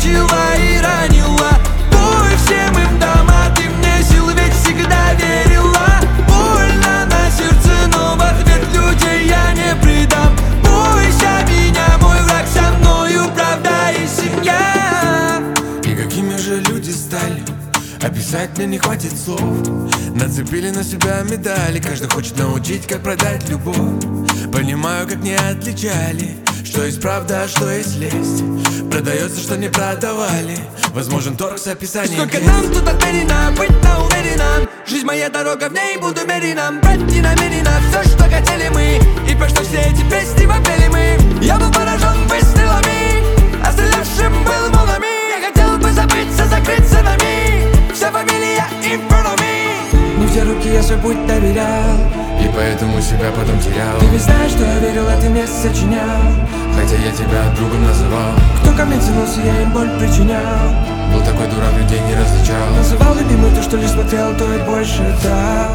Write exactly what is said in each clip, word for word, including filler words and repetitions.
калечила и ранила. Бой всем им дам, а ты мне сил ведь всегда верила. Больно на сердце, но в ответ людей я не предам. Бойся меня, мой враг, со мною правда и семья. И какими же люди стали, описать мне не хватит слов. Нацепили на себя медали, каждый хочет научить, как продать любовь. Понимаю, как не отличали, что есть правда, а что есть лесть. Продается, что не продавали. Возможен торг с описанием. Сколько нам тут отмерено, быть на уверенном. Жизнь моя дорога, в ней буду меренным. Брать не намерено все, что хотели мы. И по что все эти песни вопели мы. Я был поражен выстрелами, а стрелявшим был молами. Я хотел бы забыться, закрыться нами. Вся фамилия in front of me. Не в те руки я свой путь доверял, и поэтому себя потом терял. Ты ведь знаешь, что я верил, а ты мне сочинял. Хотя я тебя другом называл. Кто ко мне тянулся, я им боль причинял. Был такой дурак, людей не различал. Называл любимый то, что лишь смотрел, то и больше дал.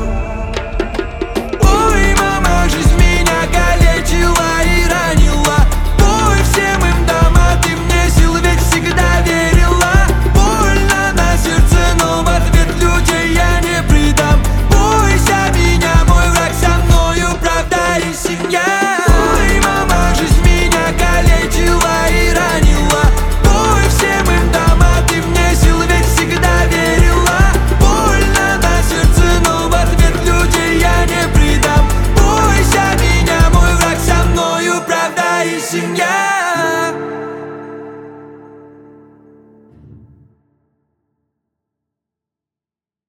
Ой, мама, жизнь меня калечила и ранила. Бой всем им дам, а ты мне сил ведь всегда верила. Больно на сердце, но в ответ людей я не предам. Бойся меня, мой враг, со мною правда и семья. Ой, мама, жизнь меня калечила и ранила. Бой всем им дам, а ты мне сил ведь всегда верила. Больно на сердце, но в ответ людей я не предам. Бойся меня, мой враг, со мною правда и семья.